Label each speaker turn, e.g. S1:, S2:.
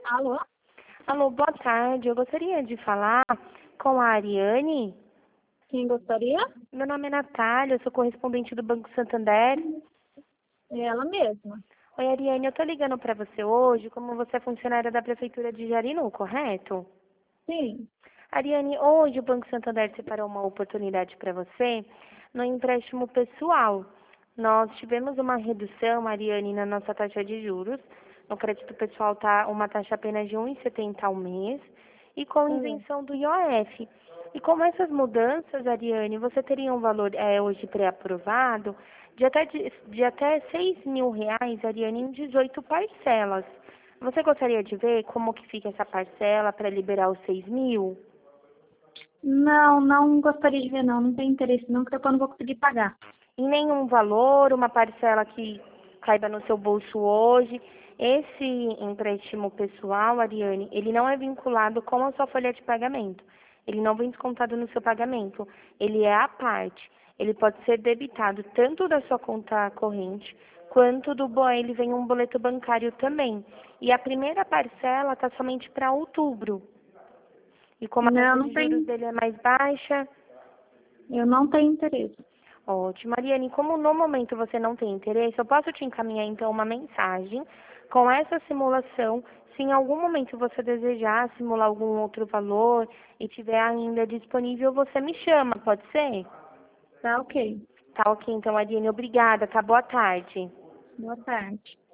S1: Alô?
S2: Alô, boa tarde. Eu gostaria de falar com a Ariane.
S1: Quem gostaria?
S2: Meu nome é Natália, eu sou correspondente do Banco Santander.
S1: É ela mesma.
S2: Oi, Ariane, eu tô ligando para você hoje, como você é funcionária da Prefeitura de Jarinu, correto?
S1: Sim.
S2: Ariane, hoje o Banco Santander separou uma oportunidade para você no empréstimo pessoal. Nós tivemos uma redução, Ariane, na nossa taxa de juros. No crédito pessoal tá uma taxa apenas de 1,70 ao mês e com
S1: Ah,
S2: isenção do IOF. E com essas mudanças, Ariane, você teria um valor hoje pré-aprovado de até R$ 6.000, Ariane, em 18 parcelas. Você gostaria de ver como que fica essa parcela para liberar os 6.000?
S1: não, não gostaria de ver não. Não tem interesse não, porque depois eu não vou conseguir pagar.
S2: Em nenhum valor, uma parcela que caiba no seu bolso hoje. Esse empréstimo pessoal, Ariane, ele não é vinculado com a sua folha de pagamento. Ele não vem descontado no seu pagamento. Ele é à parte. Ele pode ser debitado tanto da sua conta corrente quanto ele vem um boleto bancário também. E a primeira parcela está somente para outubro. E como a
S1: Não,
S2: taxa
S1: não
S2: de juros
S1: tem.
S2: dele é mais baixa.
S1: Eu não tenho interesse.
S2: Ótimo, Mariane. Como no momento você não tem interesse, eu posso te encaminhar então uma mensagem com essa simulação. Se em algum momento você desejar simular algum outro valor e tiver ainda disponível, você me chama, pode ser?
S1: Tá ok.
S2: Tá ok, então, Mariane, obrigada, tá? Boa tarde.
S1: Boa tarde.